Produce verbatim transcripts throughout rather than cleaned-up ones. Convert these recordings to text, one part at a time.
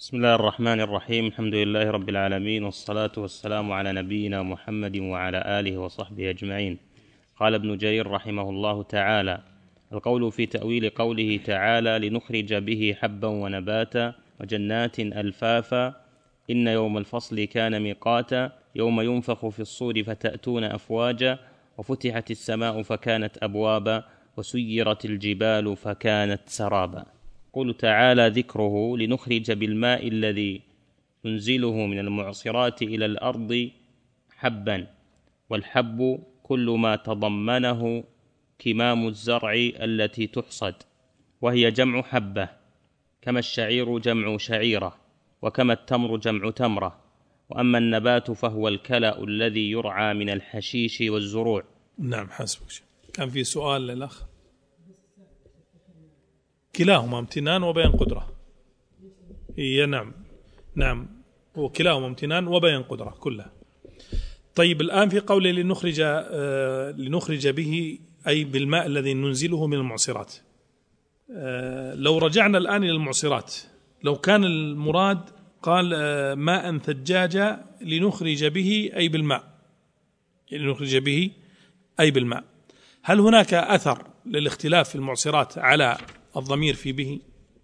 بسم الله الرحمن الرحيم. الحمد لله رب العالمين، والصلاة والسلام على نبينا محمد وعلى آله وصحبه أجمعين. قال ابن جرير رحمه الله تعالى: القول في تأويل قوله تعالى: لنخرج به حبا ونباتا وجنات ألفافا إن يوم الفصل كان ميقاتا يوم ينفخ في الصور فتأتون أفواجا وفتحت السماء فكانت أبوابا وسيرت الجبال فكانت سرابا. قل تعالى ذكره: لنخرج بالماء الذي ننزله من المعصرات إلى الأرض حبا، والحب كل ما تضمنه كمام الزرع التي تحصد، وهي جمع حبة، كما الشعير جمع شعيرة، وكما التمر جمع تمرة. وأما النبات فهو الكلأ الذي يرعى من الحشيش والزروع. نعم، حسبك. كان في سؤال للأخ. كلاهما امتنان وبيان قدرة. هي نعم نعم وكلاهما امتنان وبيان قدرة كلها. طيب، الآن في قوله لنخرج آه لنخرج به، أي بالماء الذي ننزله من المعصرات. آه لو رجعنا الآن إلى المعصرات، لو كان المراد قال آه ماء ثجاجا لنخرج به أي بالماء، يعني لنخرج به أي بالماء، هل هناك أثر للاختلاف في المعصرات على الضمير في به؟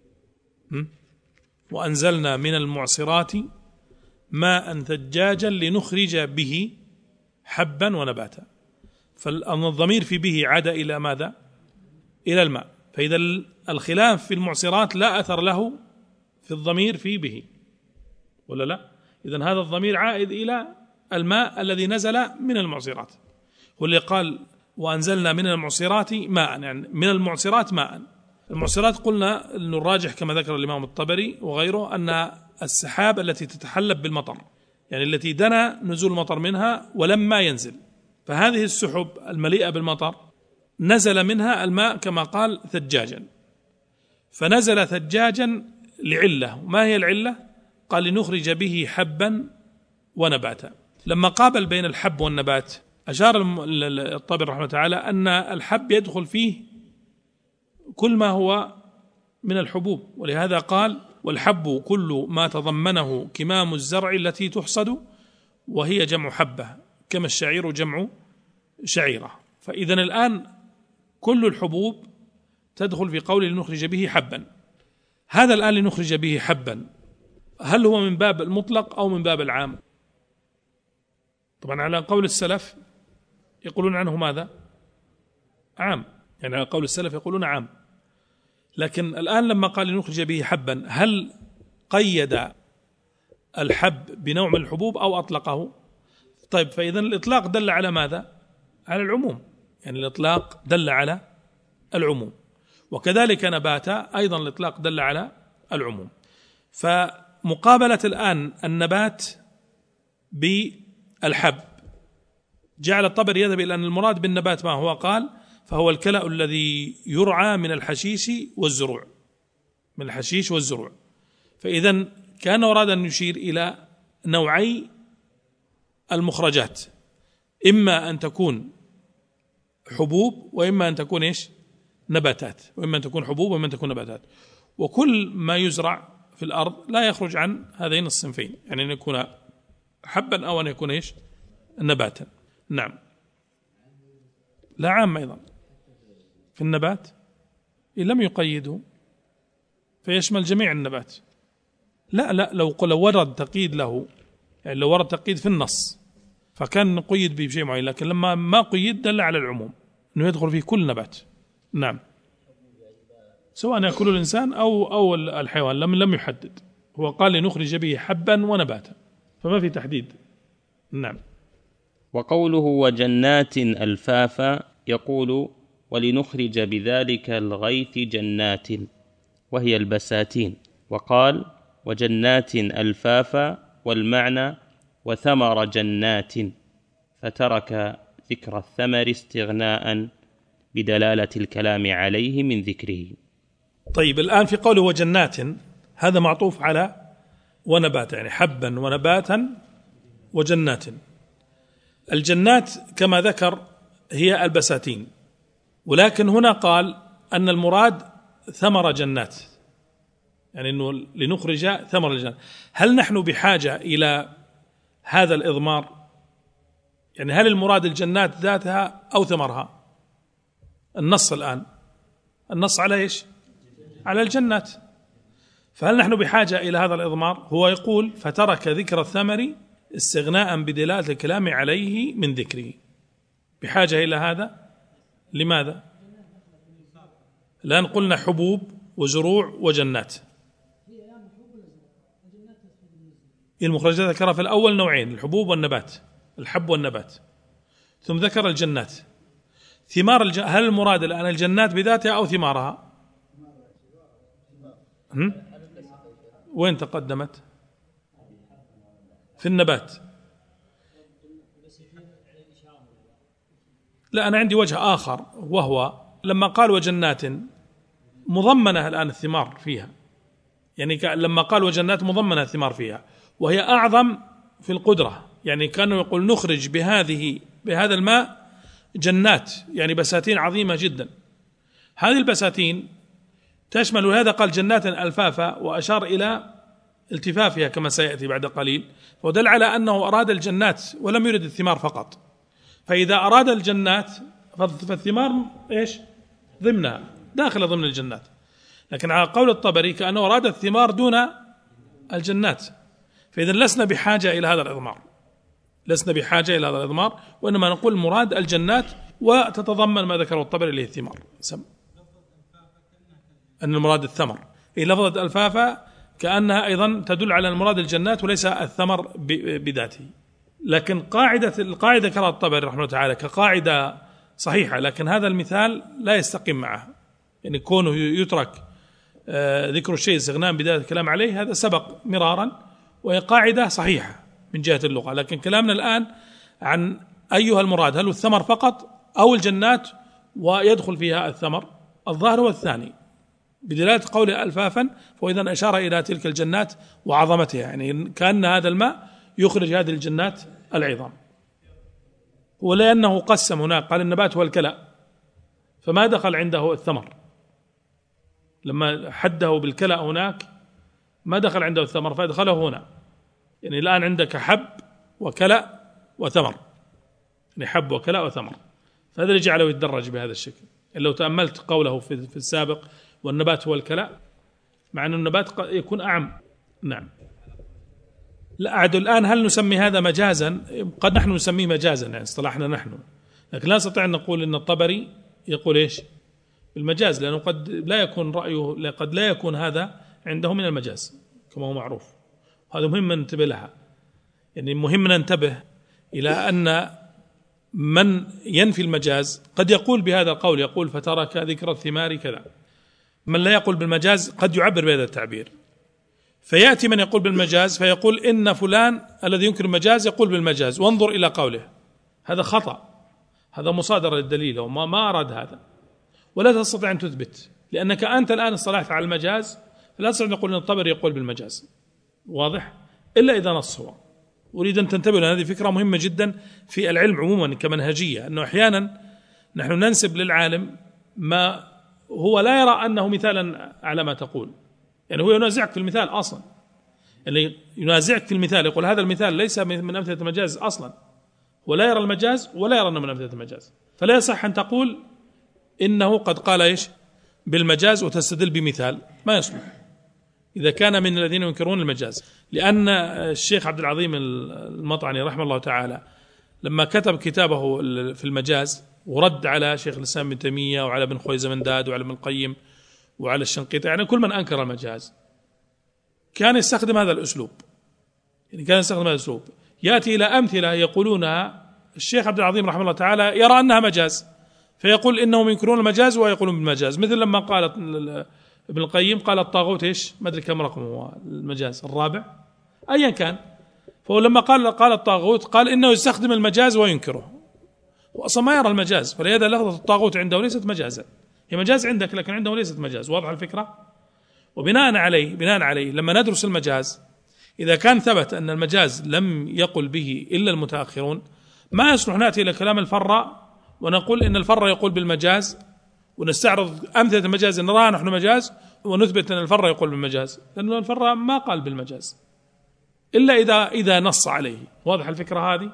وأنزلنا من المعصرات ماء ثجاجا لنخرج به حبا ونباتا، فالضمير في به عاد إلى ماذا؟ إلى الماء. فإذا الخلاف في المعصرات لا أثر له في الضمير في به، ولا لا؟ إذن هذا الضمير عائد إلى الماء الذي نزل من المعصرات، واللي قال وأنزلنا من المعصرات ماء، يعني من المعصرات ماء. المعصرات قلنا أن الراجح كما ذكر الإمام الطبري وغيره أن السحاب التي تتحلب بالمطر، يعني التي دنا نزول المطر منها ولم ما ينزل، فهذه السحب المليئة بالمطر نزل منها الماء كما قال ثجاجا، فنزل ثجاجا لعلة. ما هي العلة؟ قال لنخرج به حبا ونباتا. لما قابل بين الحب والنبات أشار الطبري رحمه الله تعالى أن الحب يدخل فيه كل ما هو من الحبوب، ولهذا قال والحب كل ما تضمنه كمام الزرع التي تحصد، وهي جمع حبة، كما الشعير جمع شعيرة. فإذن الآن كل الحبوب تدخل في قول لنخرج به حبا. هذا الآن لنخرج به حبا، هل هو من باب المطلق أو من باب العام؟ طبعا على قول السلف يقولون عنه ماذا؟ عام، يعني على قول السلف يقولون عام. لكن الآن لما قال لنخرج به حبا، هل قيد الحب بنوع من الحبوب أو أطلقه؟ طيب، فإذا الإطلاق دل على ماذا؟ على العموم، يعني الإطلاق دل على العموم. وكذلك نباتا أيضا الإطلاق دل على العموم. فمقابلة الآن النبات بالحب جعل الطبري يذهب إلى أن المراد بالنبات ما هو؟ قال فهو الكلأ الذي يرعى من الحشيش والزروع، من الحشيش والزروع. فإذا كان أراد أن يشير إلى نوعي المخرجات، إما أن تكون حبوب وإما أن تكون إيش؟ نباتات، وإما أن تكون حبوب وإما أن تكون نباتات. وكل ما يزرع في الأرض لا يخرج عن هذين الصنفين، يعني أن يكون حبا أو أن يكون إيش؟ نباتا. نعم، لا عام أيضا في النبات إن لم يقيده فيشمل جميع النبات. لا لا لو لو ورد تقييد له، يعني لو ورد تقييد في النص فكان نقيد به بشيء معين، لكن لما ما قيد دل على العموم أنه يدخل فيه كل نبات. نعم، سواء يأكل الإنسان أو أو الحيوان، لم لم يحدد، هو قال لنخرج به حبا ونباتا، فما في تحديد. نعم. وقوله وجنات ألفافا يقول ولنخرج بذلك الغيث جنات، وهي البساتين. وقال وجنات ألفافا، والمعنى وثمر جنات، فترك ذكر الثمر استغناء بدلالة الكلام عليه من ذكره. طيب، الآن في قوله وجنات هذا معطوف على ونبات، يعني حبا ونباتا وجنات. الجنات كما ذكر هي البساتين، ولكن هنا قال أن المراد ثمر جنات، يعني أنه لنخرج ثمر الجنة. هل نحن بحاجة إلى هذا الإضمار؟ يعني هل المراد الجنات ذاتها أو ثمرها؟ النص الآن النص على إيش؟ على الجنات. فهل نحن بحاجة إلى هذا الإضمار؟ هو يقول فترك ذكر الثمر استغناء بدلالة الكلام عليه من ذكره. بحاجة إلى هذا. لماذا؟ الآن قلنا حبوب وزروع وجنات. المخرجات ذكرها في الأول نوعين، الحبوب والنبات، الحب والنبات، ثم ذكر الجنات. ثمار الج... هل المراد الآن الجنات بذاتها أو ثمارها؟ هم؟ وين تقدمت؟ في النبات. لا، أنا عندي وجه آخر، وهو لما قال وجنات مضمنة الآن الثمار فيها، يعني لما قال وجنات مضمنة الثمار فيها، وهي أعظم في القدرة. يعني كانوا يقول نخرج بهذه بهذا الماء جنات، يعني بساتين عظيمة جدا. هذه البساتين تشمل، هذا قال جنات ألفافا وأشار إلى التفافها كما سيأتي بعد قليل، ودل على أنه أراد الجنات ولم يرد الثمار فقط. فإذا أراد الجنات فالثمار إيش؟ ضمنها، داخل ضمن الجنات. لكن على قول الطبري كأنه أراد الثمار دون الجنات. فإذا لسنا بحاجة إلى هذا الإضمار، لسنا بحاجة إلى هذا الإضمار، وإنما نقول مراد الجنات وتتضمن ما ذكره الطبري اللي هي الثمار. أن المراد الثمر، إيه لفظة ألفافة كأنها أيضا تدل على المراد الجنات وليس الثمر بذاته. لكن قاعدة القاعدة ذكرها الطبري رحمه الله تعالى كقاعدة صحيحة، لكن هذا المثال لا يستقيم معه. يعني كونه يترك ذكر الشيء استغناء بداية الكلام عليه، هذا سبق مرارا، وهي قاعدة صحيحة من جهة اللغة. لكن كلامنا الآن عن أيها المراد، هل الثمر فقط أو الجنات ويدخل فيها الثمر؟ الظاهر هو الثاني بدلالة قوله ألفافا، وإذا أشار إلى تلك الجنات وعظمتها، يعني كأن هذا الماء يخرج هذه الجنات العظام. ولأنه قسم هناك قال النبات هو الكلأ، فما دخل عنده الثمر. لما حده بالكلأ هناك ما دخل عنده الثمر، فادخله هنا. يعني الآن عندك حب وكلأ وثمر، يعني حب وكلأ وثمر، فهذا اللي جعله يتدرج بهذا الشكل. لو تأملت قوله في, في السابق والنبات هو الكلأ، مع أن النبات يكون أعم. نعم. لا أعد الآن هل نسمي هذا مجازا؟ قد نحن نسميه مجازا، يعني اصطلحنا نحن، لكن لا نستطيع أن نقول أن الطبري يقول إيش بالمجاز، لأنه قد لا يكون رأيه، قد لا يكون هذا عنده من المجاز كما هو معروف. هذا مهم ننتبه لها. يعني مهم ننتبه إلى أن من ينفي المجاز قد يقول بهذا القول، يقول فترك ذكر الثمار كذا. من لا يقول بالمجاز قد يعبر بهذا التعبير، فيأتي من يقول بالمجاز فيقول إن فلان الذي ينكر المجاز يقول بالمجاز، وانظر إلى قوله. هذا خطأ، هذا مصادرة للدليل، وما ما أراد هذا، ولا تستطيع أن تثبت، لأنك أنت الآن اصطلحت على المجاز، فلا تستطيع أن نقول أن الطبري يقول بالمجاز، واضح؟ إلا إذا نص هو. أريد أن تنتبه لأن هذه فكرة مهمة جدا في العلم عموما كمنهجية، أنه أحيانا نحن ننسب للعالم ما هو لا يرى أنه مثالا على ما تقول. يعني هو ينازعك في المثال أصلا، يعني ينازعك في المثال، يقول هذا المثال ليس من أمثلة المجاز أصلا، ولا يرى المجاز ولا يرى أنه من أمثلة المجاز. فلا يصح أن تقول إنه قد قال إيش بالمجاز وتستدل بمثال، ما يصلح إذا كان من الذين ينكرون المجاز. لأن الشيخ عبد العظيم المطعني رحمه الله تعالى لما كتب كتابه في المجاز ورد على شيخ الإسلام ابن تيمية وعلى ابن خويزمنداد وعلى ابن القيم وعلى الشنقيطي، يعني كل من أنكر المجاز، كان يستخدم هذا الأسلوب. يعني كان يستخدم هذا الأسلوب، يأتي إلى أمثلة يقولونها الشيخ عبد العظيم رحمه الله تعالى يرى أنها مجاز، فيقول إنهم ينكرون المجاز ويقولون بالمجاز. مثل لما قال ابن القيم قال الطاغوت إيش، ما أدري كم رقم هو المجاز، الرابع أيا كان. فهو لما قال قال الطاغوت قال إنه يستخدم المجاز وينكره، وأصلا ما يرى المجاز، فلهذا لفظة الطاغوت عنده ليست مجازا، هي مجاز عندك لكن عنده ليست مجاز. واضح الفكرة؟ وبناء عليه بناء عليه لما ندرس المجاز، إذا كان ثبت أن المجاز لم يقل به إلا المتأخرون، ما يصلح نأتي إلى كلام الفراء ونقول إن الفراء يقول بالمجاز ونستعرض أمثلة المجاز نراها نحن مجاز، ونثبت أن الفر يقول بالمجاز، لأن الفر ما قال بالمجاز إلا إذا إذا نص عليه. واضح الفكرة هذه؟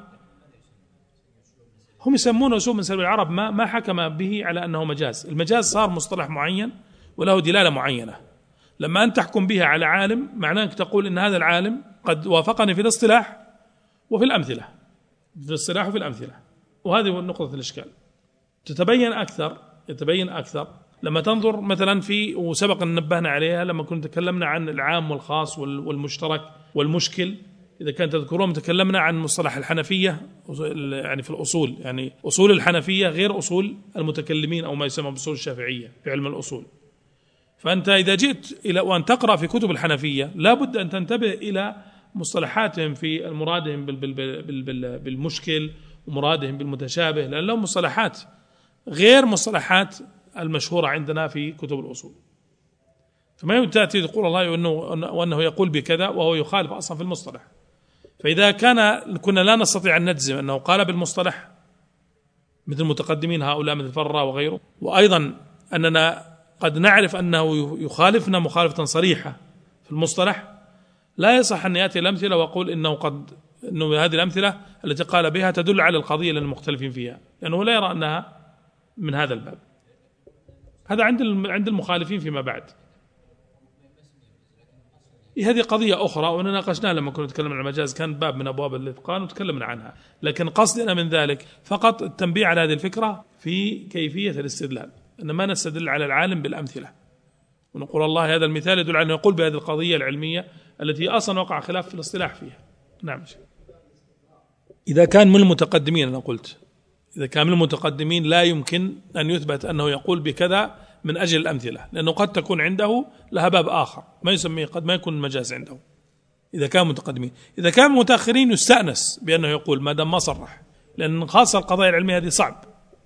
هم يسمونه أسلوب من أساليب العرب ما ما حكم به على أنه مجاز. المجاز صار مصطلح معين وله دلالة معينة. لما أن تحكم بها على عالم معناه أنك تقول إن هذا العالم قد وافقني في الاصطلاح وفي الأمثلة، في الاصطلاح وفي الأمثلة. وهذه هو نقطة الإشكال. تتبين أكثر يتبين أكثر لما تنظر مثلا في، وسبق أن نبهنا عليها لما كنا تكلمنا عن العام والخاص والمشترك والمشكل. إذا كانت تذكرون تكلمنا عن مصطلح الحنفية يعني في الأصول، يعني أصول الحنفية غير أصول المتكلمين أو ما يسمى بأصول الشافعية في علم الأصول. فأنت إذا جئت إلى وأن تقرأ في كتب الحنفية لا بد أن تنتبه إلى مصطلحاتهم في مرادهم بالمشكل ومرادهم بالمتشابه، لأن لهم مصطلحات غير مصطلحات المشهورة عندنا في كتب الأصول. فما تأتي تقول الله وأنه يقول بكذا وهو يخالف أصلا في المصطلح. فإذا كان كنا لا نستطيع أن نجزم أنه قال بالمصطلح مثل المتقدمين هؤلاء مثل فرا وغيره، وأيضا أننا قد نعرف أنه يخالفنا مخالفة صريحة في المصطلح، لا يصح أن يأتي الأمثلة ويقول إنه قد إنه هذه الأمثلة التي قال بها تدل على القضية للمختلفين فيها، لأنه لا يرى أنها من هذا الباب. هذا عند عند المخالفين فيما بعد. هذه قضية أخرى ونناقشناها لما كنا نتكلم عن المجاز، كان باب من أبواب الإتقان وتكلمنا عنها، لكن قصدنا من ذلك فقط التنبيه على هذه الفكرة في كيفية الاستدلال، أن ما نستدل على العالم بالأمثلة ونقول الله هذا المثال يدل على أنه يقول بهذه القضية العلمية التي أصلا وقع خلاف في الاصطلاح فيها. نعم. إذا كان من المتقدمين، أنا قلت إذا كان من المتقدمين لا يمكن أن يثبت أنه يقول بكذا من أجل الأمثلة، لأنه قد تكون عنده لها باب آخر ما يسميه، قد ما يكون المجاز عنده إذا كان متقدمين. إذا كان متأخرين يستأنس بأنه يقول ما دام ما صرح، لأن خاصة القضايا العلمية هذه صعب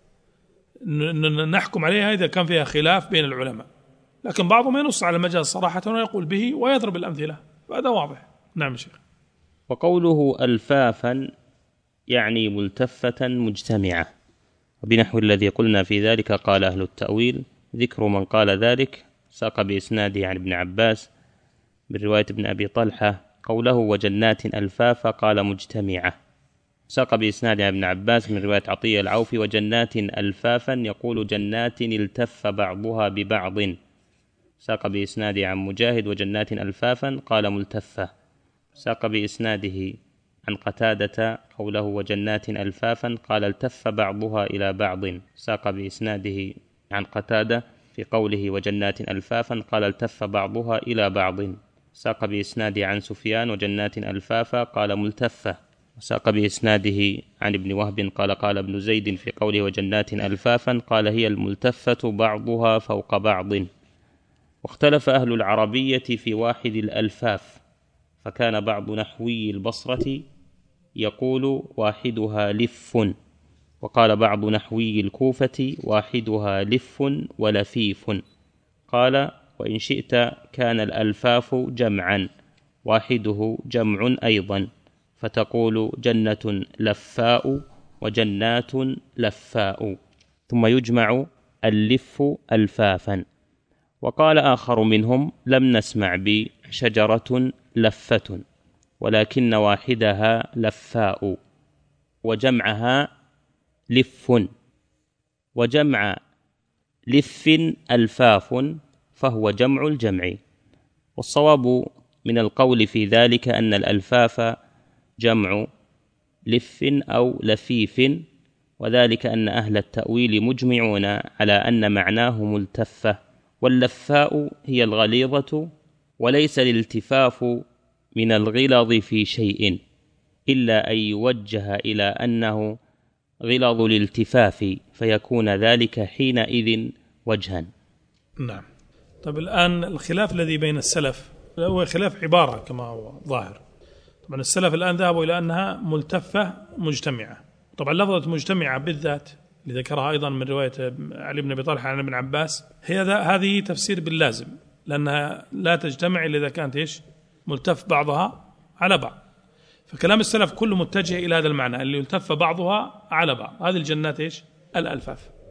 أن نحكم عليها إذا كان فيها خلاف بين العلماء، لكن بعضهم ينص على المجاز صراحة ويقول به ويضرب الأمثلة، فهذا واضح. نعم شيخ. وقوله ألفافا يعني ملتفة مجتمعة، وبنحو الذي قلنا في ذلك قال أهل التأويل. ذكر من قال ذلك ساق بإسناده عن ابن عباس بالرواية ابن أبي طلحة قوله وجنات ألفافا قال مجتمعة، ساق بإسناده عن ابن عباس من رواية عطية العوفي وجنات ألفافا يقول جنات التف بعضها ببعض، ساق بإسناده عن مجاهد وجنات ألفافا قال ملتفة، ساق بإسناده عن قتادة قوله وجنات ألفافا قال التف بعضها إلى بعض، ساق بإسناده عن قتادة في قوله وجنات ألفافا قال التف بعضها إلى بعض، ساق بإسناده عن سفيان وجنات ألفافا قال ملتفة، وساق بإسناده عن ابن وهب قال قال ابن زيد في قوله وجنات ألفافا قال هي الملتفة بعضها فوق بعض. واختلف أهل العربية في واحد الألفاف، فكان بعض نحوي البصرة يقول واحدها لف، وقال بعض نحوي الكوفة واحدها لف ولفيف. قال وإن شئت كان الألفاف جمعا واحده جمع أيضا، فتقول جنة لفاء وجنات لفاء، ثم يجمع اللف ألفافا. وقال آخر منهم لم نسمع بشجرة لفة ولكن واحدها لفاء وجمعها لف، وجمع لف ألفاف فهو جمع الجمع. والصواب من القول في ذلك أن الألفاف جمع لف أو لفيف، وذلك أن أهل التأويل مجمعون على أن معناه ملتفة، واللفاء هي الغليظة، وليس الالتفاف من الغلظ في شيء إلا أن يوجه إلى أنه غلظ الالتفاف فيكون ذلك حينئذ وجها. نعم. طب الآن الخلاف الذي بين السلف هو خلاف عبارة كما هو ظاهر. طبعا السلف الآن ذهبوا إلى أنها ملتفة مجتمعة. طبعا لفظة مجتمعة بالذات اللي ذكرها أيضا من رواية علي بن أبي طلحة عن ابن عباس هي هذه تفسير باللازم، لأنها لا تجتمع إلا إذا كانت إيش ملتف بعضها على بعض. فكلام السلف كله متجه إلى هذا المعنى اللي يلتف بعضها على بعض. هذه الجنات إيش الألفاف.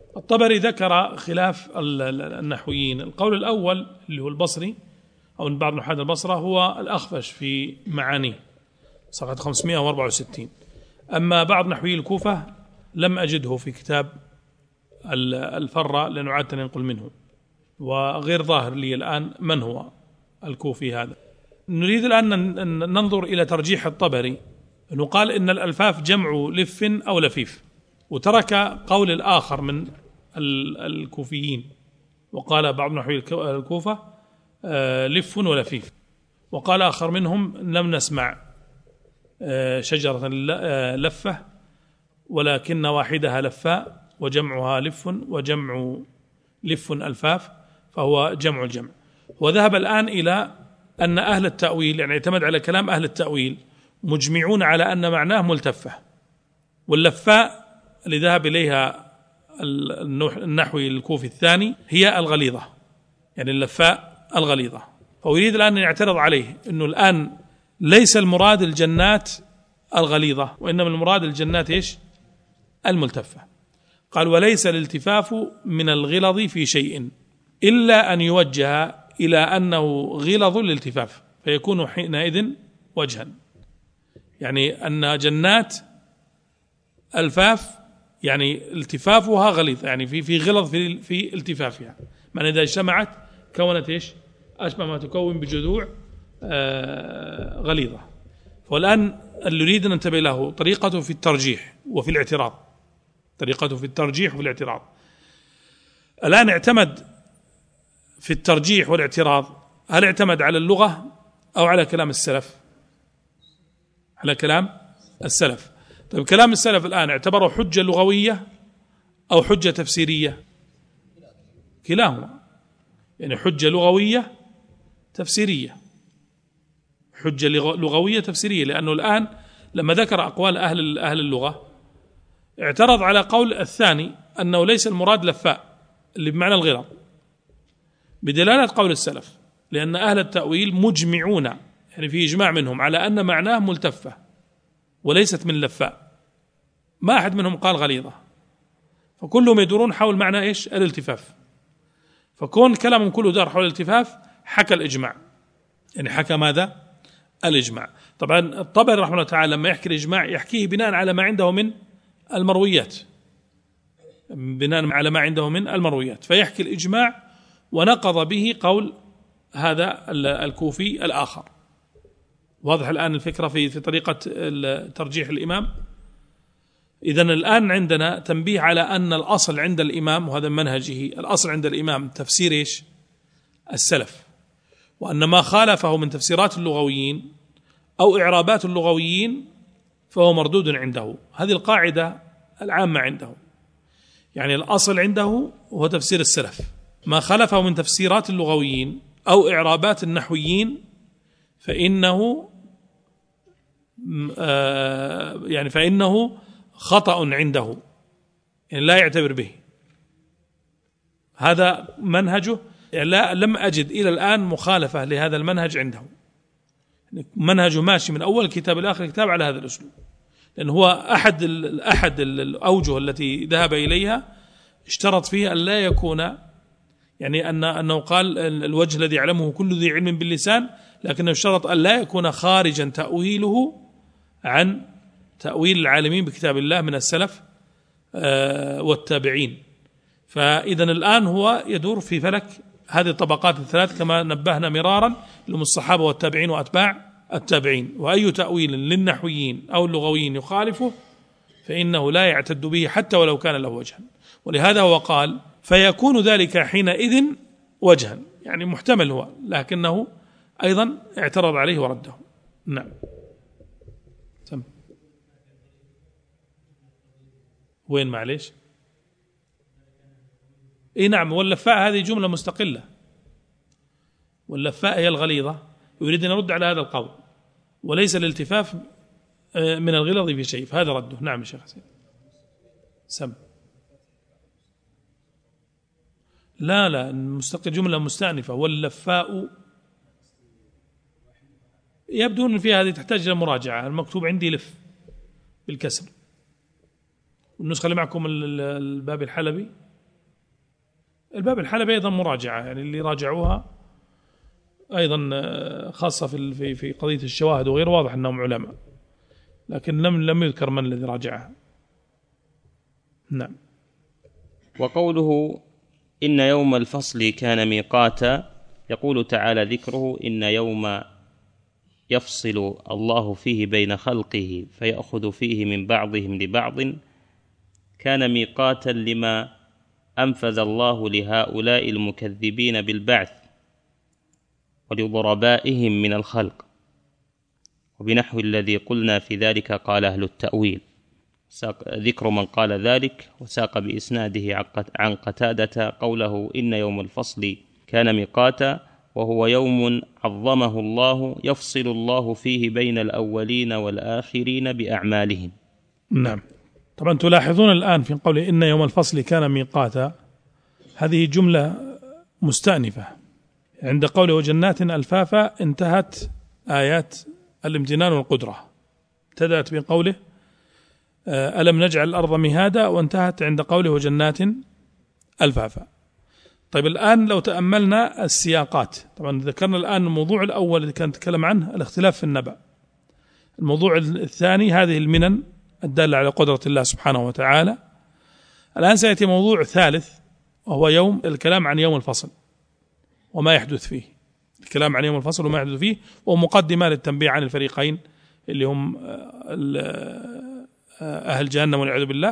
الطبري ذكر خلاف النحويين. القول الأول اللي هو البصري أو من بعض نحاة البصرة هو الأخفش في معانيه صفحة خمسمائة وأربعة وستين. أما بعض نحوي الكوفة لم أجده في كتاب الفرة لأنه عادة ينقل منه، وغير ظاهر لي الآن من هو الكوفي هذا. نريد الآن أن ننظر إلى ترجيح الطبري، أنه قال إن الألفاف جمع لف أو لفيف، وترك قول الآخر من الكوفيين، وقال بعض نحوي الكوفة لف ولفيف، وقال آخر منهم لم نسمع شجرة لفة ولكن واحدها لفاء وجمعها لف وجمع لف ألفاف فهو جمع الجمع. وذهب الآن إلى أن أهل التأويل، يعني اعتمد على كلام أهل التأويل، مجمعون على أن معناه ملتفة، واللفاء اللي ذهب إليها النحوي الكوفي الثاني هي الغليظة، يعني اللفاء الغليظة. فيريد الآن أن يعترض عليه أنه الآن ليس المراد الجنات الغليظة، وإنما المراد الجنات إيش؟ الملتفة. قال وليس الالتفاف من الغلظ في شيء إلا أن يوجه إلى أنه غلظ الالتفاف فيكون حينئذ وجها، يعني أن جنات ألفاف يعني التفافها غليظ، يعني في في غلظ في في التفافها، من إذا اجتمعت كونت إيش؟ أشبه ما تكون بجذوع آه غليظة. والآن اللي نريد أن ننتبه له طريقته في الترجيح وفي الاعتراض، طريقته في الترجيح وفي الاعتراض. الآن اعتمد في الترجيح والاعتراض، هل اعتمد على اللغة أو على كلام السلف؟ على كلام السلف. طيب كلام السلف الآن اعتبره حجة لغوية أو حجة تفسيرية؟ كلاهما، يعني حجة لغوية تفسيرية، حجة لغوية تفسيرية، لأنه الآن لما ذكر أقوال أهل أهل اللغة اعترض على قول الثاني أنه ليس المراد لفاء اللي بمعنى الغلظ، بدلالة قول السلف، لأن أهل التأويل مجمعون، يعني في إجماع منهم على أن معناه ملتفة وليست من لفاء، ما أحد منهم قال غليظة، فكلهم يدورون حول معنى إيش؟ الالتفاف. فكون كلامهم كله دار حول الالتفاف حكى الإجماع، يعني حكى ماذا؟ الإجماع. طبعا الطبري رحمه الله تعالى لما يحكي الإجماع يحكيه بناء على ما عنده من المرويات، بناء على ما عنده من المرويات، فيحكي الإجماع ونقض به قول هذا الكوفي الآخر. واضح الآن الفكرة في في طريقة ترجيح الإمام. إذن الآن عندنا تنبيه على أن الأصل عند الإمام، وهذا منهجه، الأصل عند الإمام تفسير إيش؟ السلف، وأن ما خالفه من تفسيرات اللغويين أو إعرابات اللغويين فهو مردود عنده. هذه القاعدة العامة عنده، يعني الأصل عنده هو تفسير السلف، ما خلفه من تفسيرات اللغويين أو إعرابات النحويين فإنه آه يعني فإنه خطأ عنده، يعني لا يعتبر به. هذا منهجه، يعني لا لم أجد إلى الآن مخالفة لهذا المنهج عنده، منهجه ماشي من أول كتاب إلى آخر كتاب على هذا الأسلوب، لأنه هو أحد أحد الأوجه التي ذهب إليها اشترط فيها أن لا يكون، يعني أن أنه قال الوجه الذي يعلمه كل ذي علم باللسان، لكنه اشترط أن لا يكون خارجا تأويله عن تأويل العالمين بكتاب الله من السلف والتابعين. فإذا الآن هو يدور في فلك هذه الطبقات الثلاث كما نبهنا مرارا، لهم الصحابة والتابعين وأتباع التابعين، وأي تأويل للنحويين أو اللغويين يخالفه فإنه لا يعتد به حتى ولو كان له وجها. ولهذا هو قال فيكون ذلك حينئذ وجها، يعني محتمل هو، لكنه أيضا اعترض عليه ورده. نعم سم. وين معليش؟ اي نعم، واللفاء هذه جملة مستقلة، واللفاء هي الغليظة، يريد أن يرد على هذا القول، وليس الالتفاف من الغلظ في شيء، فهذا رده. نعم يا شيخ حسين سم. لا لا مستقل، جملة مستأنفة، واللفاء يبدو أن فيها هذه تحتاج إلى مراجعة. المكتوب عندي لف بالكسر، والنسخة اللي معكم الباب الحلبي الباب الحلبي أيضا مراجعة، يعني اللي راجعوها أيضا خاصة في في في قضية الشواهد وغير، واضح أنهم علماء، لكن لم لم يذكر من الذي راجعها. نعم. وقوله إن يوم الفصل كان ميقاتا، يقول تعالى ذكره: إن يوم يفصل الله فيه بين خلقه فيأخذ فيه من بعضهم لبعض كان ميقاتا لما أنفذ الله لهؤلاء المكذبين بالبعث ولضربائهم من الخلق. وبنحو الذي قلنا في ذلك قال أهل التأويل. ذكر من قال ذلك، وساق بإسناده عن قتادة قوله: إن يوم الفصل كان ميقاتا، وهو يوم عظمه الله يفصل الله فيه بين الأولين والآخرين بأعمالهم. نعم. طبعا تلاحظون الآن في قوله إن يوم الفصل كان ميقاتا، هذه جملة مستأنفة. عند قوله وجنات ألفافا انتهت آيات الامتنان والقدرة، ابتدأت بقوله ألم نجعل الأرض مهادا، وانتهت عند قوله وجنات ألفافا. طيب الآن لو تأملنا السياقات، طبعا ذكرنا الآن الموضوع الأول الذي كان نتكلم عنه الاختلاف في النبأ، الموضوع الثاني هذه المنن الدالة على قدرة الله سبحانه وتعالى. الآن سيأتي موضوع ثالث وهو يوم الكلام عن يوم الفصل وما يحدث فيه، الكلام عن يوم الفصل وما يحدث فيه، ومقدمة للتنبيه عن الفريقين اللي هم أهل جهنم والعياذ بالله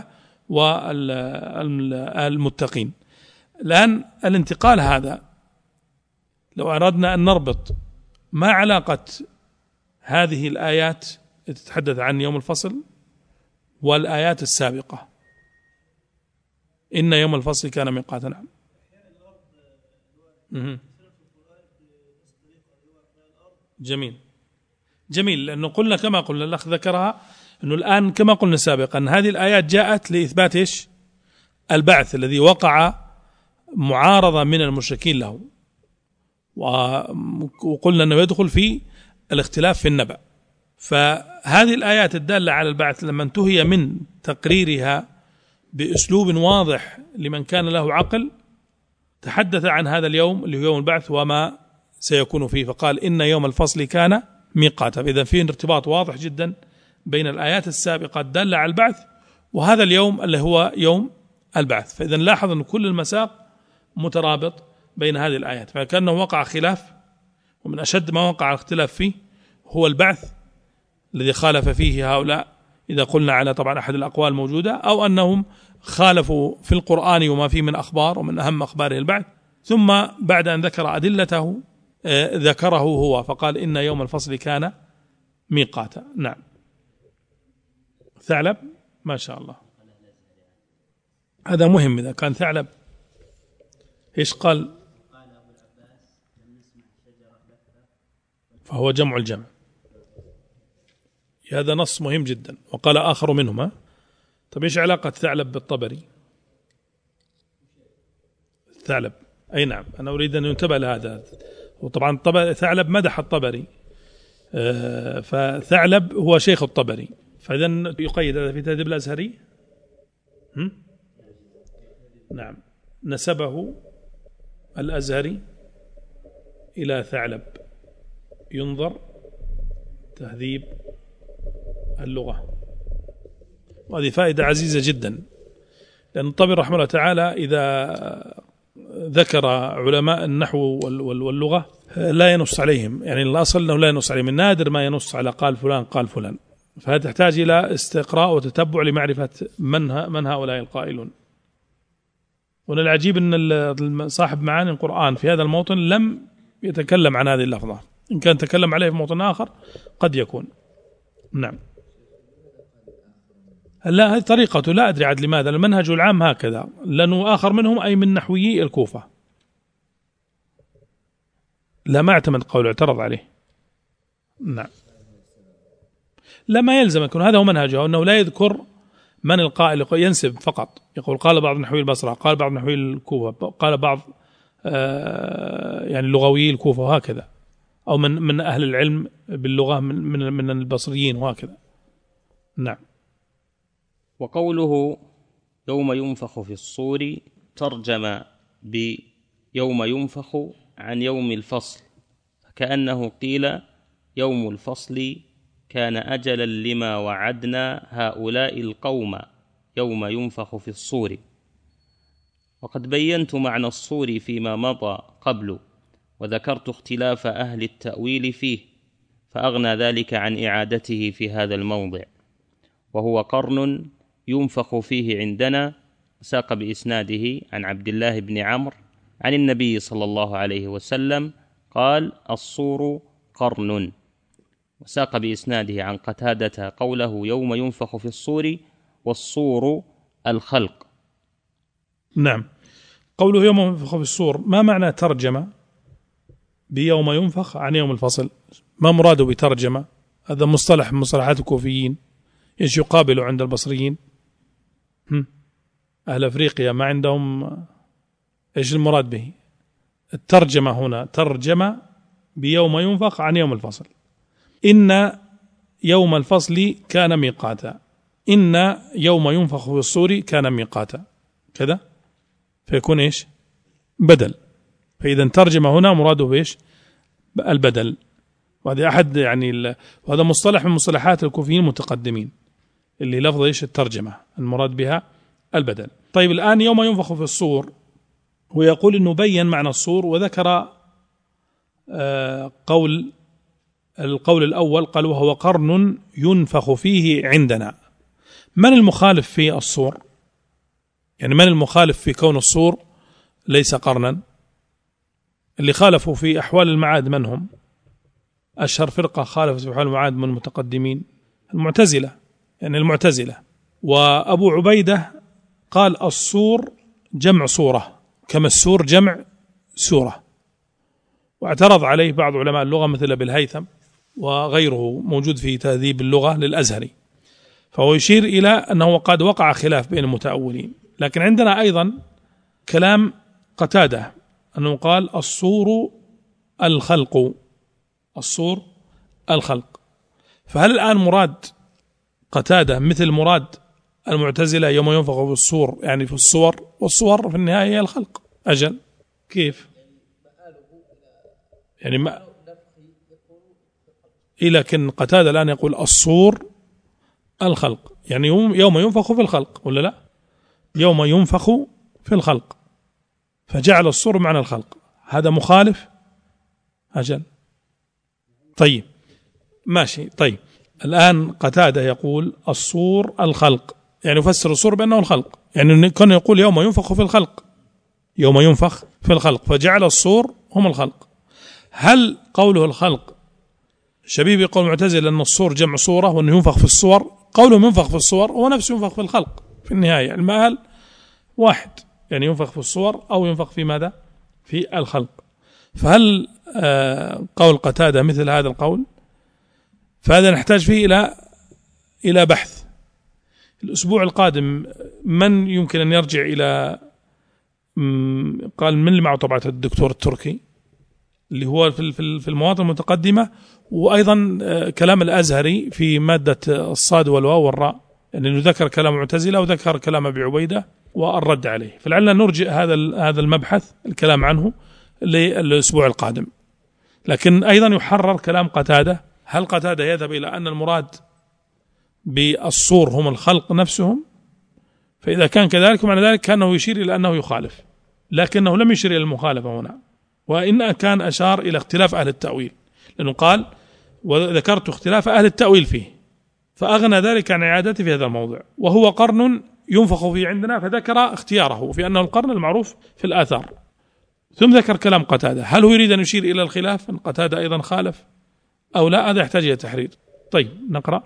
والمتقين. الآن الانتقال هذا لو أردنا أن نربط ما علاقة هذه الآيات تتحدث عن يوم الفصل والآيات السابقة، إن يوم الفصل كان ميقاتا. نعم. جميل جميل لأنه قلنا كما قلنا الأخ ذكرها أنه الآن كما قلنا سابقا أن هذه الآيات جاءت لإثبات إيش؟ البعث الذي وقع معارضة من المشركين له، وقلنا أنه يدخل في الاختلاف في النبأ. فهذه الآيات الدالة على البعث لما انتهي من تقريرها بأسلوب واضح لمن كان له عقل، تحدث عن هذا اليوم اللي هو يوم البعث وما سيكون فيه، فقال إن يوم الفصل كان ميقاتا. إذا فيه ارتباط واضح جدا بين الآيات السابقة الدالة على البعث وهذا اليوم اللي هو يوم البعث. فإذا لاحظ أن كل المساق مترابط بين هذه الآيات، فكأنه وقع خلاف، ومن أشد ما وقع الاختلاف فيه هو البعث الذي خالف فيه هؤلاء، إذا قلنا على طبعا أحد الأقوال موجودة، أو أنهم خالفوا في القرآن وما فيه من أخبار، ومن أهم أخباره البعث. ثم بعد أن ذكر أدلته ذكره هو فقال إن يوم الفصل كان ميقاتا. نعم. ثعلب ما شاء الله، هذا مهم. إذا كان ثعلب إيش قال؟ فهو جمع الجمع، هذا نص مهم جدا. وقال آخر منهما. طب إيش علاقة ثعلب بالطبري؟ ثعلب أي نعم، أنا أريد أن ينتبه لهذا. وطبعا ثعلب مدح الطبري، فثعلب هو شيخ الطبري، فإذا يقيد هذا في تهذيب الأزهري. نعم، نسبه الأزهري إلى ثعلب، ينظر تهذيب اللغة. وهذه فائدة عزيزة جدا، لأن الطبري رحمه الله تعالى إذا ذكر علماء النحو واللغة لا ينص عليهم، يعني الأصل أنه لا ينص عليهم، النادر ما ينص على قال فلان قال فلان، فهذا تحتاج إلى استقراء وتتبع لمعرفة من من هؤلاء القائلون. ومن العجيب أن صاحب معاني القرآن في هذا الموطن لم يتكلم عن هذه اللفظة، إن كان تكلم عليه في موطن آخر قد يكون. نعم. لا، هذه طريقته، لا أدري عاد لماذا، المنهج العام هكذا، لأنه آخر منهم أي من نحويي الكوفة لا ما اعتمد قوله، اعترض عليه. نعم. لا، ما يلزم يكون هذا هو منهجه، أنه لا يذكر من القائل، ينسب فقط، يقول قال بعض نحوي البصرة، قال بعض نحوي الكوفة، قال بعض آه يعني لغوي الكوفة، وهكذا، أو من من أهل العلم باللغة من من, من البصريين، وهكذا. نعم. وقوله يوم ينفخ في الصور ترجم بيوم ينفخ عن يوم الفصل، كأنه قيل يوم الفصل كان أجلا لما وعدنا هؤلاء القوم يوم ينفخ في الصور. وقد بينت معنى الصور فيما مضى قبل، وذكرت اختلاف أهل التأويل فيه، فأغنى ذلك عن إعادته في هذا الموضع. وهو قرن ينفخ فيه عندنا، ساق بإسناده عن عبد الله بن عمرو عن النبي صلى الله عليه وسلم قال: الصور قرن. وساق بإسناده عن قتادة قوله: يوم ينفخ في الصور، والصور الخلق. نعم. قوله يوم ينفخ في الصور، ما معنى ترجمة بيوم ينفخ عن يوم الفصل؟ ما مراده بترجمة؟ هذا مصطلح من مصطلحات الكوفيين، ايش يقابله عند البصريين؟ أهل أفريقيا ما عندهم ايش المراد به؟ الترجمة هنا ترجمة بيوم ينفخ عن يوم الفصل. إن يوم الفصل كان ميقاتا، إن يوم ينفخ في الصور كان ميقاتا، كذا فيكون إيش؟ بدل. فإذا ترجمة هنا مراده إيش؟ البدل. وهذا أحد يعني وهذا مصطلح من مصطلحات الكوفيين المتقدمين، اللي لفظ إيش؟ الترجمة المراد بها البدل. طيب الآن يوم ينفخ في الصور، ويقول إنه بين معنى الصور، وذكر آه قول القول الأول، قال: وهو قرن ينفخ فيه عندنا. من المخالف في الصور؟ يعني من المخالف في كون الصور ليس قرنا؟ اللي خالفوا في أحوال المعاد من هم؟ أشهر فرقة خالفت في أحوال المعاد من المتقدمين المعتزلة، يعني المعتزلة. وأبو عبيدة قال: الصور جمع صورة، كما السور جمع سورة. واعترض عليه بعض علماء اللغة مثل ابن الهيثم وغيره، موجود في تهذيب اللغة للأزهري. فهو يشير إلى أنه قد وقع خلاف بين المتأولين. لكن عندنا أيضا كلام قتادة أنه قال: الصور الخلق، الصور الخلق. فهل الآن مراد قتادة مثل مراد المعتزلة يوم ينفخ في الصور، يعني في الصور، والصور في النهاية هي الخلق؟ أجل، كيف؟ يعني ما إيه، لكن قتادة الآن يقول الصور الخلق، يعني يوم ينفخ في الخلق، ولا لا؟ يوم ينفخ في الخلق، فجعل الصور معنى الخلق. هذا مخالف؟ أجل. طيب ماشي. طيب الآن قتادة يقول الصور الخلق، يعني يفسر الصور بأنه الخلق، يعني كان يقول يوم ينفخ في الخلق، يوم ينفخ في الخلق، فجعل الصور هم الخلق. هل قوله الخلق شبيه بقول المعتزلة أن الصور جمع صورة وأنه ينفخ في الصور؟ قوله ينفخ في الصور هو نفسه ينفخ في الخلق في النهاية، المآل واحد، يعني ينفخ في الصور أو ينفخ في ماذا؟ في الخلق. فهل آه قول قتادة مثل هذا القول؟ فهذا نحتاج فيه إلى إلى بحث. الأسبوع القادم من يمكن أن يرجع إلى قال من اللي معه طبعة الدكتور التركي اللي هو في في المواطن المتقدمة، وأيضا كلام الأزهري في مادة الصاد والواو والراء، يعني أنه ذكر كلام معتزلة وذكر كلام أبي عبيدة والرد عليه. فلعلنا نرجئ هذا هذا المبحث الكلام عنه للأسبوع القادم. لكن أيضا يحرر كلام قتادة. هل قتادة يذهب إلى أن المراد بالصور هم الخلق نفسهم؟ فإذا كان كذلك معنى ذلك كأنه يشير إلى أنه يخالف، لكنه لم يشير إلى المخالفة هنا، وإن كان أشار إلى اختلاف أهل التأويل، لأنه قال وذكرت اختلاف أهل التأويل فيه، فأغنى ذلك عن إعادته في هذا الموضع. وهو قرن ينفخ فيه عندنا، فذكر اختياره في أنه القرن المعروف في الآثار، ثم ذكر كلام قتادة. هل هو يريد أن يشير إلى الخلاف أن قتادة أيضا خالف أو لا؟ هذا يحتاج إلى تحرير. طيب نقرأ.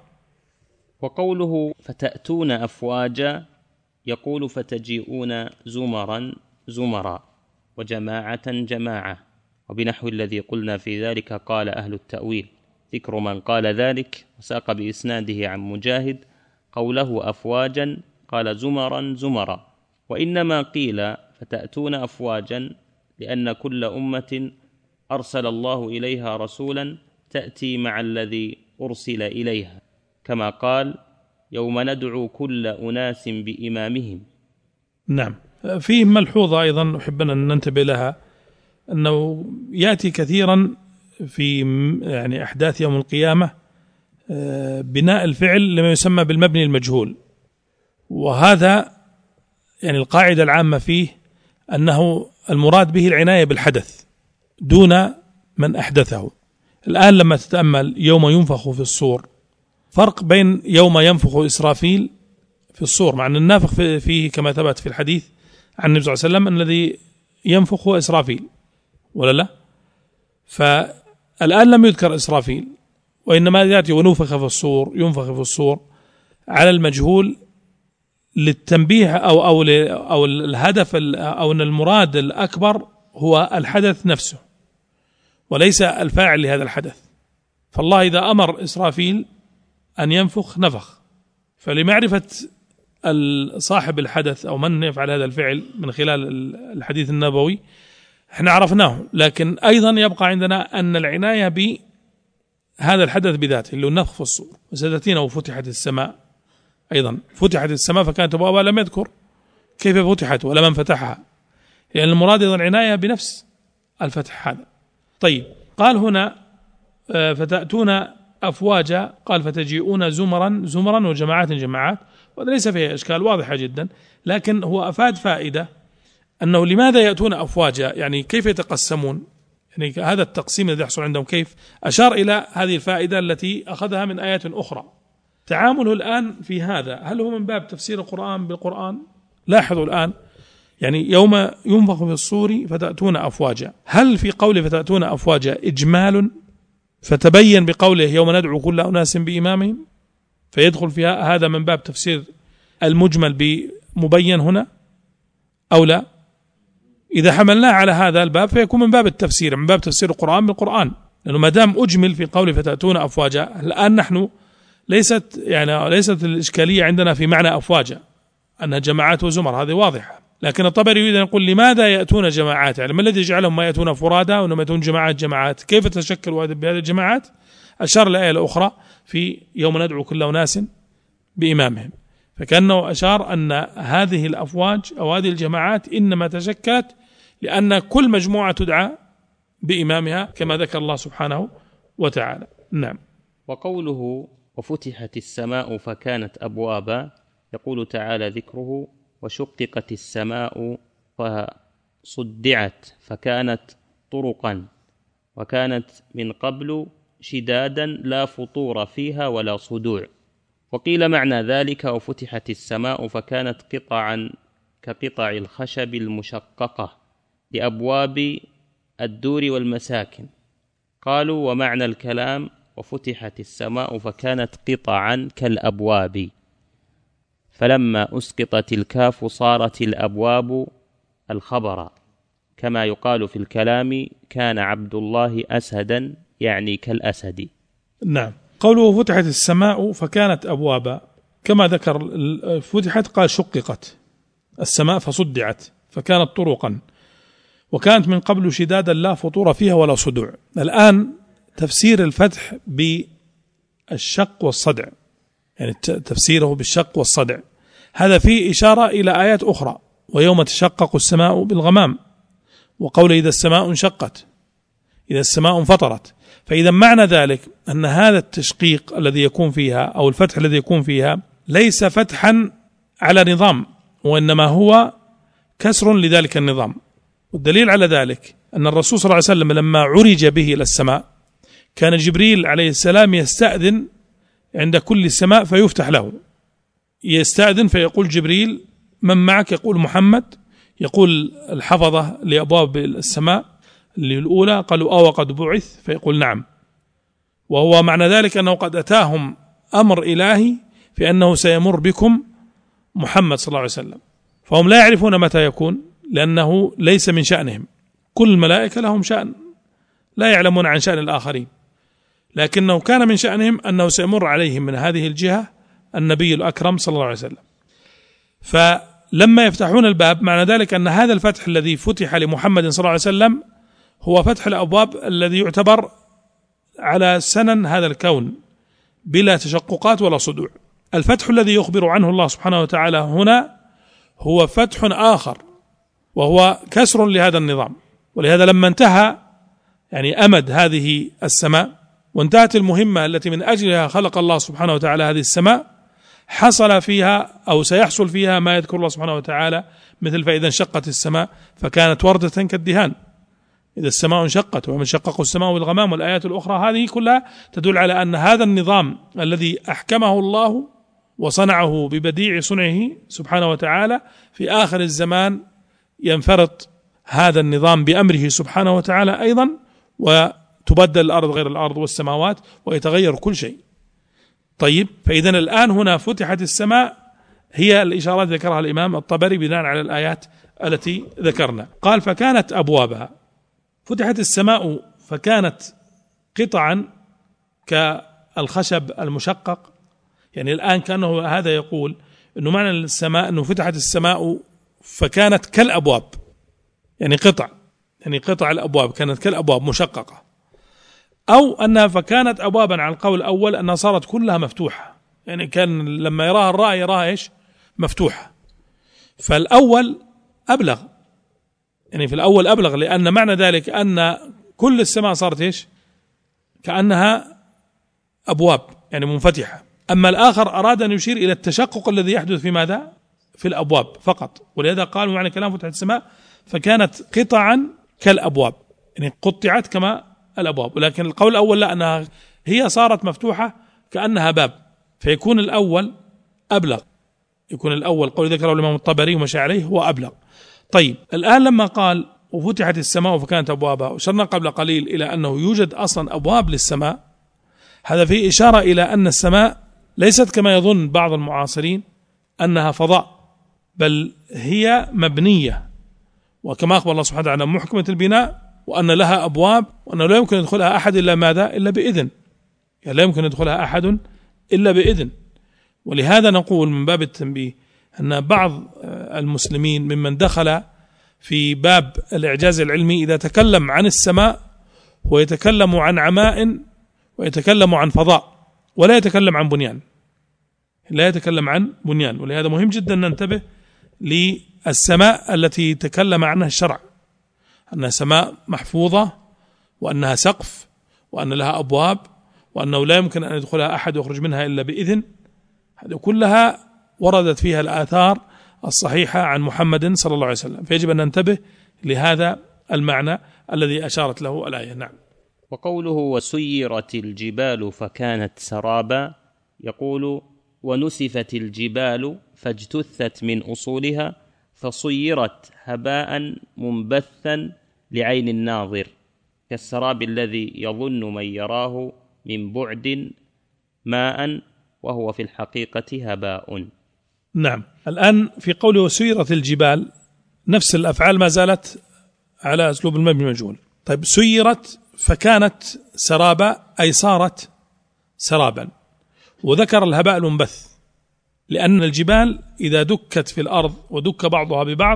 وقوله فتأتون أفواجا، يقول فتجيئون زمرا زمرا وجماعة جماعة، وبنحو الذي قلنا في ذلك قال أهل التأويل. ذكر من قال ذلك، وساق بإسناده عن مجاهد قوله أفواجا قال زمرا زمرا. وإنما قيل فتأتون أفواجا لأن كل أمة أرسل الله إليها رسولا تأتي مع الذي أرسل إليها، كما قال يوم ندعو كل أناس بإمامهم. نعم. فيه ملحوظة أيضا أحب أن ننتبه لها، أنه يأتي كثيرا في يعني أحداث يوم القيامة بناء الفعل لما يسمى بالمبني المجهول، وهذا يعني القاعدة العامة فيه أنه المراد به العناية بالحدث دون من أحدثه. الآن لما تتأمل يوم ينفخ في الصور، فرق بين يوم ينفخ إسرافيل في الصور، مع أن النافخ فيه كما ثبت في الحديث عن النبي صلى الله عليه وسلم الذي ينفخ هو إسرافيل ولا لا؟ فالآن لم يذكر إسرافيل، وإنما يأتي ونفخ في الصور، ينفخ في الصور على المجهول للتنبيه أو أو أو الهدف أو أن المراد الأكبر هو الحدث نفسه وليس الفاعل لهذا الحدث. فالله إذا أمر إسرافيل أن ينفخ نفخ، فلمعرفة صاحب الحدث أو من يفعل هذا الفعل من خلال الحديث النبوي احنا عرفناه، لكن أيضا يبقى عندنا أن العناية بهذا الحدث بذاته اللي هو النفخ في الصور. وستأتينا وفتحت السماء، أيضا فتحت السماء فكانت أبوابها، لم يذكر كيف فتحت ولا من فتحها، لأن يعني المراد أيضا العناية بنفس الفتح هذا. طيب قال هنا فتأتون أفواجا، قال فتجيئون زمرا زمرا وجماعات جماعات، وهذا ليس فيه إشكال، واضحة جدا، لكن هو أفاد فائدة أنه لماذا يأتون أفواجا، يعني كيف يتقسمون، يعني هذا التقسيم الذي يحصل عندهم كيف، أشار إلى هذه الفائدة التي أخذها من آيات أخرى. تعامله الآن في هذا هل هو من باب تفسير القرآن بالقرآن؟ لاحظوا الآن يعني يوم ينفخ في الصور فتأتون أفواجا، هل في قوله فتأتون أفواجا إجمال فتبين بقوله يوم ندعو كل أناس بإمامهم، فيدخل فيها هذا من باب تفسير المجمل بمبين هنا أو لا؟ إذا حملناه على هذا الباب فيكون من باب التفسير، من باب تفسير القرآن بالقرآن، لأنه ما دام أجمل في قوله فتأتون أفواجا، الآن نحن ليست يعني ليست الإشكالية عندنا في معنى أفواجا أنها جماعات وزمر، هذه واضحة، لكن الطبري يريد أن يقول لماذا يأتون جماعات، يعني ما الذي جعلهم ما يأتون فرادا وإنما يأتون جماعات جماعات، كيف تشكل بهذه الجماعات؟ أشار الآية الأخرى في يوم ندعو كل أناس بإمامهم، فكأنه أشار أن هذه الأفواج أو هذه الجماعات إنما تشكلت لأن كل مجموعة تدعى بإمامها كما ذكر الله سبحانه وتعالى. نعم. وقوله وفتحت السماء فكانت أبوابا، يقول تعالى ذكره وشققت السماء فصدعت فكانت طرقا، وكانت من قبل شدادا لا فطور فيها ولا صدوع. وقيل معنى ذلك وفتحت السماء فكانت قطعا كقطع الخشب المشققة لأبواب الدور والمساكن. قالوا ومعنى الكلام وفتحت السماء فكانت قطعا كالأبواب، فلما أسقطت الكاف صارت الأبواب الخبر، كما يقال في الكلام كان عبد الله أسدا، يعني كالأسد. نعم. قوله فتحت السماء فكانت أبوابا، كما ذكر فتحت قال شققت السماء فصدعت فكانت طرقا، وكانت من قبل شدادا لا فطور فيها ولا صدوع. الآن تفسير الفتح بالشق والصدع، يعني تفسيره بالشق والصدع، هذا فيه إشارة إلى آيات أخرى، ويوم تشقق السماء بالغمام، وقول إذا السماء انشقت، إذا السماء انفطرت. فإذا معنى ذلك أن هذا التشقيق الذي يكون فيها أو الفتح الذي يكون فيها ليس فتحا على نظام، وإنما هو كسر لذلك النظام. والدليل على ذلك أن الرسول صلى الله عليه وسلم لما عرج به إلى السماء كان جبريل عليه السلام يستأذن عند كل سماء فيفتح له، يستأذن فيقول جبريل من معك؟ يقول محمد. يقول الحفظة لأبواب السماء اللي الأولى قالوا أو قد بعث؟ فيقول نعم. وهو معنى ذلك أنه قد أتاهم أمر إلهي في أنه سيمر بكم محمد صلى الله عليه وسلم، فهم لا يعرفون متى يكون لأنه ليس من شأنهم. كل الملائكة لهم شأن لا يعلمون عن شأن الآخرين، لكنه كان من شأنهم أنه سيمر عليهم من هذه الجهة النبي الأكرم صلى الله عليه وسلم. فلما يفتحون الباب معنى ذلك أن هذا الفتح الذي فتح لمحمد صلى الله عليه وسلم هو فتح الأبواب الذي يعتبر على سنن هذا الكون بلا تشققات ولا صدوع. الفتح الذي يخبر عنه الله سبحانه وتعالى هنا هو فتح آخر وهو كسر لهذا النظام. ولهذا لما انتهى يعني أمد هذه السماء وانتهت المهمة التي من أجلها خلق الله سبحانه وتعالى هذه السماء، حصل فيها أو سيحصل فيها ما يذكر الله سبحانه وتعالى، مثل فإذا انشقت السماء فكانت وردة كالدهان، إذا السماء انشقت ومن شقق السماء والغمام، والآيات الأخرى هذه كلها تدل على أن هذا النظام الذي أحكمه الله وصنعه ببديع صنعه سبحانه وتعالى في آخر الزمان ينفرط هذا النظام بأمره سبحانه وتعالى أيضا، وتبدل الأرض غير الأرض والسماوات ويتغير كل شيء. طيب، فإذا الآن هنا فتحت السماء، هي الإشارات ذكرها الإمام الطبري بناء على الآيات التي ذكرنا. قال فكانت أبوابها، فتحت السماء فكانت قطعا كالخشب المشقق. يعني الآن كأنه هذا يقول أنه معنى السماء أنه فتحت السماء فكانت كالأبواب، يعني قطع، يعني قطع الأبواب كانت كالأبواب مشققة، أو أنها فكانت أبوابا على القول الأول أنها صارت كلها مفتوحة، يعني كان لما يراها الرأي يراها إيش؟ مفتوحة. فالأول أبلغ، يعني في الأول أبلغ، لأن معنى ذلك أن كل السماء صارت إيش؟ كأنها أبواب يعني منفتحة. أما الآخر أراد أن يشير إلى التشقق الذي يحدث في ماذا؟ في الأبواب فقط. ولهذا قالوا معنى كلام فتحت السماء فكانت قطعا كالأبواب، يعني قطعت كما الأبواب. ولكن القول الأول لا، أنها هي صارت مفتوحة كأنها باب، فيكون الأول أبلغ، يكون الأول قول ذكره الإمام الطبري ومشى عليه هو أبلغ. طيب، الآن لما قال وفتحت السماء فكانت أبوابها، وشرنا قبل قليل إلى أنه يوجد أصلا أبواب للسماء، هذا فيه إشارة إلى أن السماء ليست كما يظن بعض المعاصرين أنها فضاء، بل هي مبنية، وكما أخبر الله سبحانه وتعالى محكمة البناء، وأن لها أبواب، وأنه لا يمكن يدخلها أحد إلا ماذا؟ إلا بإذن، يعني لا يمكن يدخلها أحد إلا بإذن. ولهذا نقول من باب التنبيه أن بعض المسلمين ممن دخل في باب الإعجاز العلمي إذا تكلم عن السماء هو يتكلم عن عماء ويتكلم عن فضاء، ولا يتكلم عن بنيان، لا يتكلم عن بنيان. ولهذا مهم جدا ننتبه للسماء التي تكلم عنها الشرع، أنها سماء محفوظة، وأنها سقف، وأن لها أبواب، وأنه لا يمكن أن يدخلها أحد ويخرج منها إلا بإذن. هذه كلها وردت فيها الآثار الصحيحة عن محمد صلى الله عليه وسلم، فيجب أن ننتبه لهذا المعنى الذي أشارت له الآية. نعم. وقوله وسيرت الجبال فكانت سرابا، يقول ونسفت الجبال فاجتثت من أصولها فصيرت هباء منبثا لعين الناظر، كالسراب الذي يظن من يراه من بعد ماء وهو في الحقيقة هباء. نعم. الآن في قوله وسيرت الجبال نفس الأفعال ما زالت على أسلوب المبني المجهول. طيب، سيرت فكانت سرابا أي صارت سرابا، وذكر الهباء المنبث، لأن الجبال إذا دكت في الأرض ودك بعضها ببعض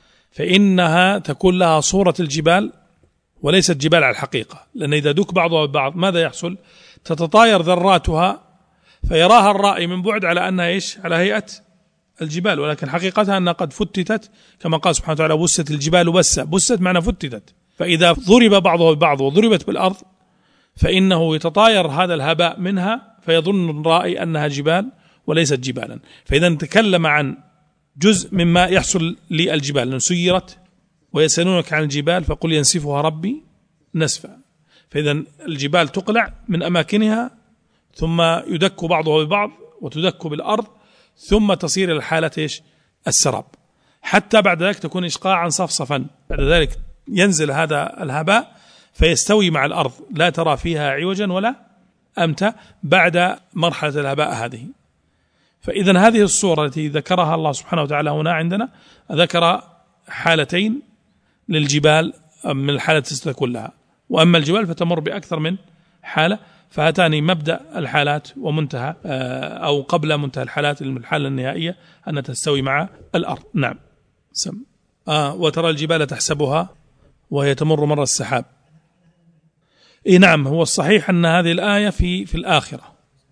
فإنها تكون لها صورة الجبال وليست جبال على الحقيقة، لأن إذا دك بعضها ببعض ماذا يحصل؟ تتطاير ذراتها فيراها الرائي من بعد على أنها إيش؟ على هيئة الجبال، ولكن حقيقتها أنها قد فتتت، كما قال سبحانه وتعالى بست الجبال بسة، بست معنى فتتت. فإذا ضرب بعضها ببعض وضربت بالأرض فإنه يتطاير هذا الهباء منها فيظن الرائي أنها جبال وليست جبالا. فإذا نتكلم عن جزء مما يحصل للجبال، لأن سيرت ويسألونك عن الجبال فقل ينسفها ربي نسفا. فإذا الجبال تقلع من أماكنها ثم يدك بعضها ببعض وتدك بالأرض ثم تصير الحالة إيش؟ السراب، حتى بعد ذلك تكون إشقاعا صفصفا. بعد ذلك ينزل هذا الهباء فيستوي مع الأرض، لا ترى فيها عوجا ولا أمتا بعد مرحلة الهباء هذه. فإذا هذه الصورة التي ذكرها الله سبحانه وتعالى هنا عندنا ذكر حالتين للجبال من الحالة الستة كلها، وأما الجبال فتمر بأكثر من حالة، فهاتان مبدأ الحالات ومنتهى أو قبل منتهى الحالات، الحالة النهائية أن تستوي مع الأرض. نعم. سم. آه وترى الجبال تحسبها وهي تمر مر السحاب. إيه نعم، هو الصحيح أن هذه الآية في في الآخرة،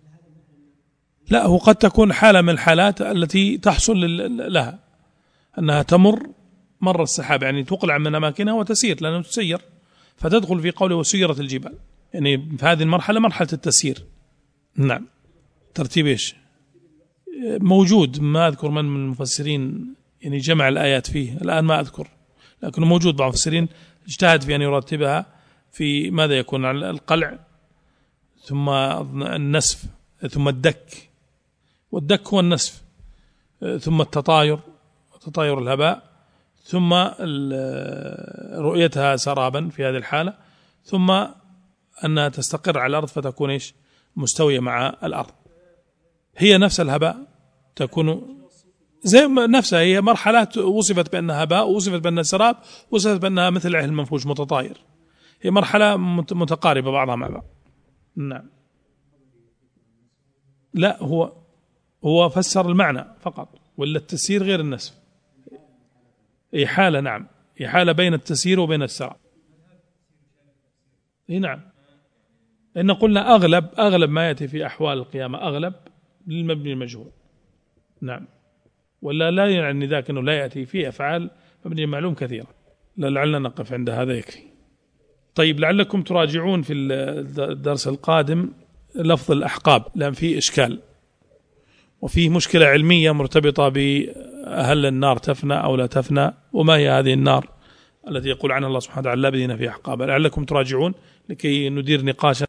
لا هو قد تكون حالة من الحالات التي تحصل لها، أنها تمر مر السحاب يعني تقلع من أماكنها وتسير لأنه تسير، فتدخل في قوله وسيرت الجبال، يعني في هذه المرحلة مرحلة التسيير. نعم. ترتيب إيش موجود، ما أذكر من من المفسرين يعني جمع الآيات فيه الآن ما أذكر، لكنه موجود. بعض المفسرين اجتهد في أن يرتبها في ماذا يكون على القلع ثم النسف ثم الدك، والدك هو النسف، ثم التطاير تطاير الهباء، ثم رؤيتها سرابا في هذه الحالة، ثم أنها تستقر على الأرض فتكون إيش مستوية مع الأرض. هي نفس الهباء تكون زي نفسها، هي مرحلات وصفت بأنها هباء، وصفت بأنها سراب، وصفت بأنها مثل العهن المنفوش متطاير، هي مرحلة متقاربة بعضها مع بعض. نعم. لا هو هو فسر المعنى فقط، ولا التسيير غير النسف، هي حالة. نعم هي حالة بين التسيير وبين السراب. نعم لأن قلنا أغلب أغلب ما يأتي في أحوال القيامة أغلب للمبني المجهول. نعم ولا لا يعني ذاك أنه لا يأتي في أفعال مبني المعلوم كثيرة. لعلنا نقف عند هذا يكفي. طيب لعلكم تراجعون في الدرس القادم لفظ الأحقاب، لأن فيه إشكال وفيه مشكلة علمية مرتبطة بهل النار تفنى أو لا تفنى، وما هي هذه النار التي يقول عنها الله سبحانه وتعالى لابدين في أحقابها. لعلكم تراجعون لكي ندير نقاشا